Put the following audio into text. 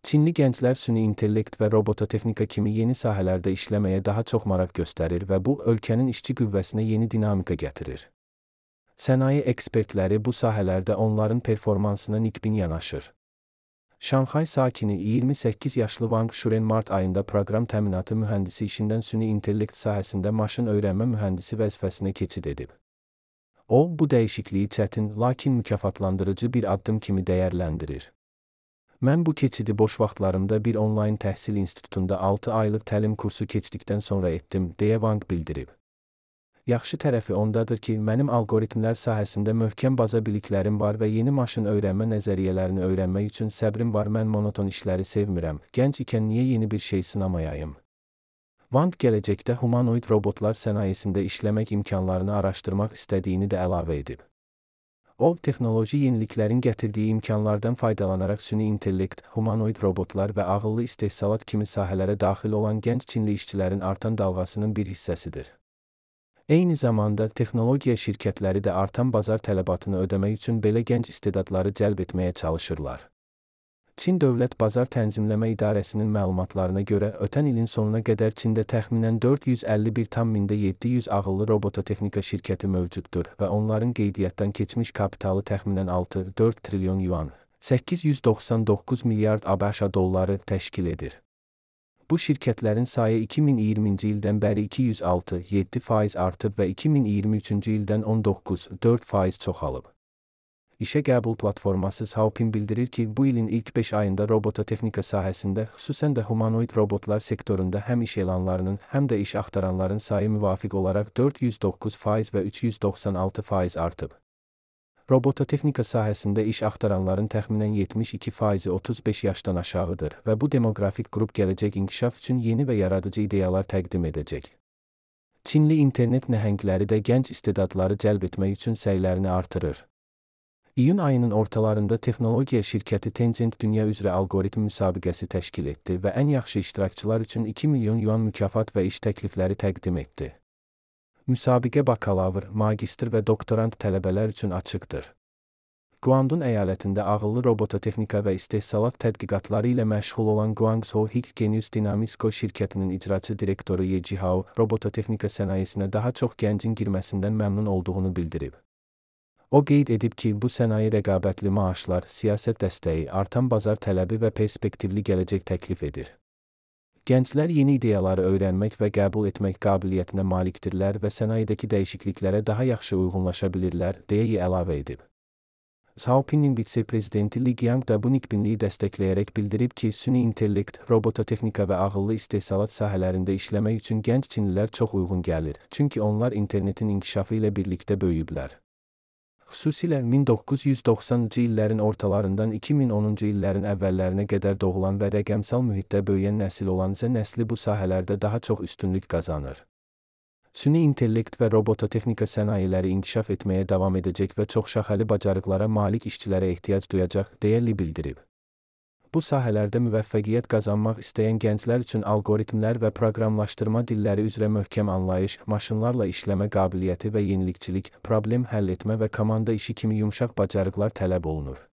Çinli gənclər süni intellekt və robototexnika kimi yeni sahələrdə işləməyə daha çox maraq göstərir və bu, ölkənin işçi qüvvəsinə yeni dinamika gətirir. Sənaye ekspertləri bu sahələrdə onların performansına nikbin yanaşır. Şanxay sakini 28 yaşlı Wang Shuren mart ayında proqram təminatı mühəndisi işindən süni intellekt sahəsində maşın öyrənmə mühəndisi vəzifəsinə keçid edib. O, bu dəyişikliyi çətin, lakin mükafatlandırıcı bir addım kimi dəyərləndirir. Mən bu keçidi boş vaxtlarımda bir onlayn təhsil institutunda 6 aylıq təlim kursu keçdikdən sonra etdim, deyə Wang bildirib. Yaxşı tərəfi ondadır ki, mənim alqoritmlər sahəsində möhkəm baza biliklərim var və yeni maşın öyrənmə nəzəriyyələrini öyrənmək üçün səbrim var. Mən monoton işləri sevmirəm. Gənc ikən niyə yeni bir şey sınamayayım? Wang gələcəkdə humanoid robotlar sənayesində işləmək imkanlarını araşdırmaq istədiyini də əlavə edib. O, texnoloji yeniliklərin gətirdiyi imkanlardan faydalanaraq süni intellekt, humanoid robotlar və ağıllı istehsalat kimi sahələrə daxil olan gənc Çinli işçilərin artan dalğasının bir hissəsidir. Eyni zamanda, texnologiya şirkətləri də artan bazar tələbatını ödəmək üçün belə gənc istedadları cəlb etməyə çalışırlar. Çin Dövlət Bazar Tənzimləmə İdarəsinin məlumatlarına görə, ötən ilin sonuna qədər Çində təxminən 451,700 ağıllı robototexnika şirkəti mövcuddur və onların qeydiyyatdan keçmiş kapitalı təxminən 6,4 trilyon yuan, 899 milyard ABŞ dolları təşkil edir. Bu şirkətlərin sayı 2020-ci ildən bəri 206,7% artıb və 2023-cü ildən 19,4% çoxalıb. İşə qəbul platforması Zhaopin bildirir ki, bu ilin ilk 5 ayında robototexnika sahəsində, xüsusən də humanoid robotlar sektorunda həm iş elanlarının, həm də iş axtaranların sayı müvafiq olaraq 409% və 396% artıb. Robototexnika sahəsində iş axtaranların təxminən 72%-i 35 yaşdan aşağıdır və bu demoqrafik qrup gələcək inkişaf üçün yeni və yaradıcı ideyalar təqdim edəcək. Çinli internet nəhəngləri də gənc istedadları cəlb etmək üçün səylərini artırır. İyun ayının ortalarında texnologiya şirkəti Tencent dünya üzrə algoritm müsabiqəsi təşkil etdi və ən yaxşı iştirakçılar üçün 2 milyon yuan mükafat və iş təklifləri təqdim etdi. Müsabiqə bakalavr, magistr və doktorant tələbələr üçün açıqdır. Guandun əyalətində ağıllı robototexnika və istehsalat tədqiqatları ilə məşğul olan Guangzhou Hik Genius Dynamisco şirkətinin icraçı direktoru Ye Jihao, robototexnika sənayesinə daha çox gəncin girməsindən məmnun olduğunu bildirib. O qeyd edib ki, bu sənaye rəqabətli maaşlar, siyasət dəstəyi, artan bazar tələbi və perspektivli gələcək təklif edir. Gənclər yeni ideyaları öyrənmək və qəbul etmək qabiliyyətinə malikdirlər və sənayedəki dəyişikliklərə daha yaxşı uyğunlaşa bilirlər, deyə Ye əlavə edib. Zhaopin'in vitse-prezidenti Li Qiang da bu nikbinliyi dəstəkləyərək bildirib ki, süni intellekt, robototexnika və ağıllı istehsalat sahələrində işləmək üçün gənc Çinlilər çox uyğun gəlir, çünki onlar internetin inkişafı ilə birlikdə böyüyüblər. Xüsusilə 1990-cı illərin ortalarından 2010-cu illərin əvvəllərinə qədər doğulan və rəqəmsal mühitdə böyüyən nəsil olan Z nəsli bu sahələrdə daha çox üstünlük qazanır. Süni intellekt və robototexnika sənayeləri inkişaf etməyə davam edəcək və çoxşaxəli bacarıqlara malik işçilərə ehtiyac duyacaq, deyə Li bildirib. Bu sahələrdə müvəffəqiyyət qazanmaq istəyən gənclər üçün alqoritmlər və proqramlaşdırma dilləri üzrə möhkəm anlayış, maşınlarla işləmə qabiliyyəti və yenilikçilik, problem həll etmə və komanda işi kimi yumşaq bacarıqlar tələb olunur.